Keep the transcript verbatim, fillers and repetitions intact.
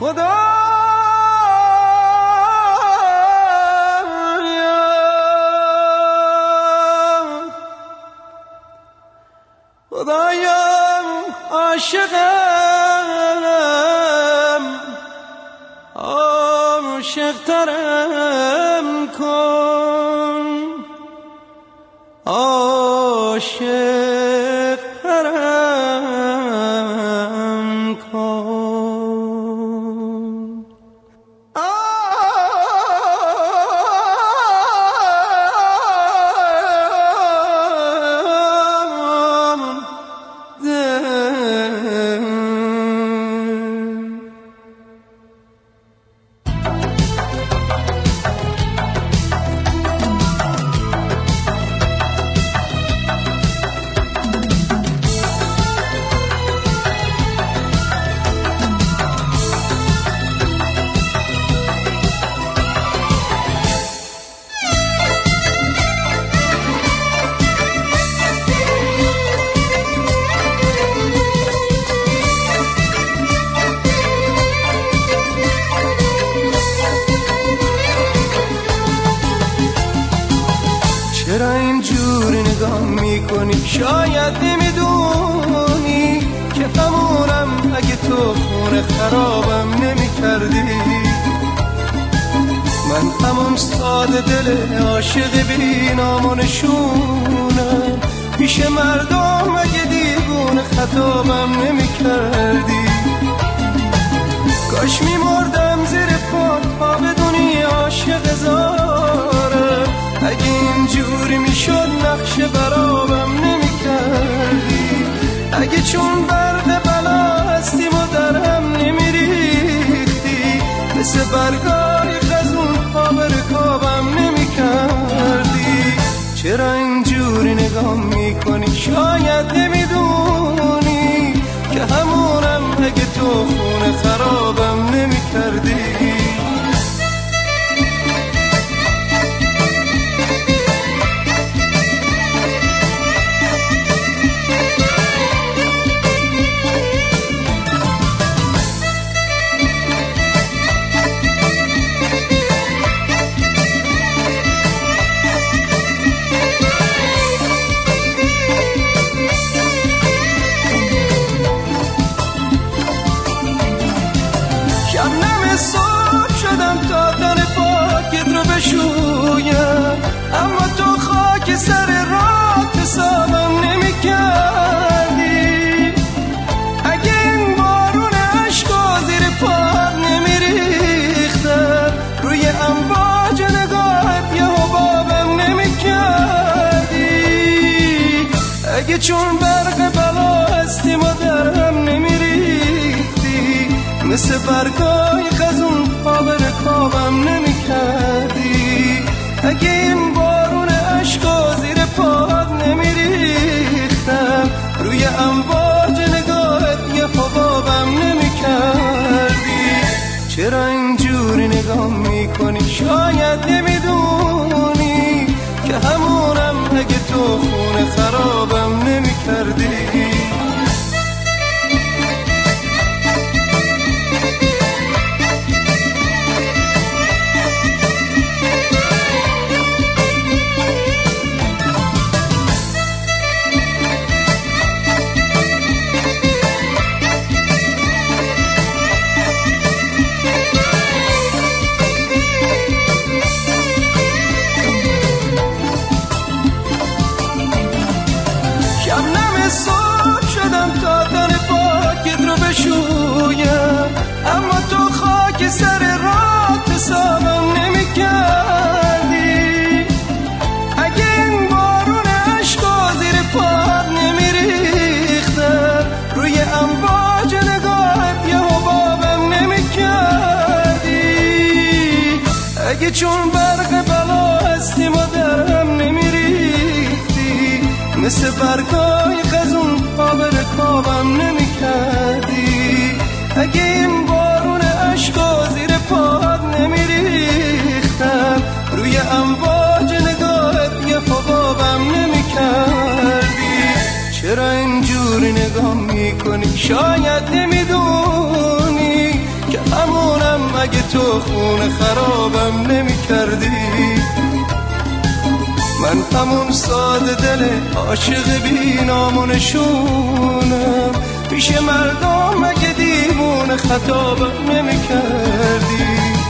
خدا خدایا عاشقم عاشق‌ترم کن عاشق‌ترم کن چرا اینجوری نگاه میکنی؟ شاید نمیدونی که همونم اگه تو خونه خرابم نمیکردی. من همون ساده دل عاشق بی نام و نشونم، پیش مردم اگه دیوونه خطابم نمیکردی. کاش میمردم زیر پات تا بدونی عاشق زارم، اگه اینجوری میشد نقش برابم نمیکردی. اگه چون برق بلا هستیم و درهم نمیریختی، مثل برگای خزون پا به رکابم نمیکردی. چرا اینجوری نگاه میکنی؟ شاید نمیدونی که همونم اگه تو خونه خرابم نمیکردی. صبح شدم تا تن پاکت رو بشویم، اما تو خاک سر راه حسابم نمی کردی. اگه این بارون عشقا زیر پات نمی ریختن، روی امواج نگاهت یه حبابم نمی کردی. اگه چون برق بلا هستیم و درهم نمی ریختی، مثل برگای خزون پا به رکابم نمی کردی. اگه این بارون عشقا زیر پات نمی ریختم، روی امواج نگاهت یه حبابم نمی کردی. چرا اینجوری نگاه میکنی؟ شاید نمیدونی که همونم اگه تو خونه خرابم نمی کردی. صبح شدم تا تن پاکت رو بشویم، اما تو خاک سر راه حسابم نمی کردی. اگه این بارون عشقا زیر پات نمی ریختن، روی امواج نگاهت یه حبابم نمی کردی. اگه چون برق بلا هستیم و درهم نمی ریختی، مثل برگای خزون پا به رکابم نمی کردی. اگه این بارون عشقا زیر پات نمی ریختم، روی امواج نگاهت یه حبابم نمی کردی. چرا اینجوری نگاه میکنی؟ شاید نمیدونی که همونم اگه تو خونه خرابم نمی کردی. من همون ساده دل عاشق بی نام و نشونم، پیش مردم اگه دیوونه خطابم نمی کردی.